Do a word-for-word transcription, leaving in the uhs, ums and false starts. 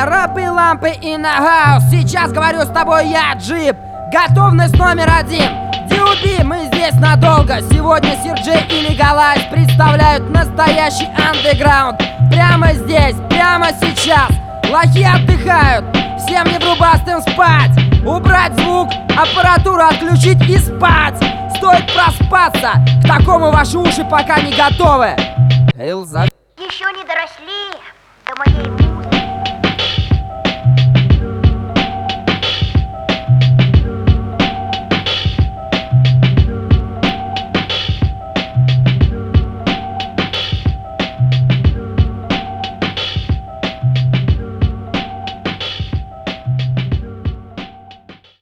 рапы, лампы и нагаус. Сейчас говорю с тобой я, Джип. Готовность номер один. ди о би, мы здесь надолго. Сегодня Сирджей и Лигалайз представляют настоящий андеграунд. Прямо здесь, прямо сейчас. Лохи отдыхают, всем неврубастым спать. Убрать звук, аппаратуру отключить и спать. Стоит проспаться, к такому ваши уши пока не готовы. Элза. Еще не доросли до моей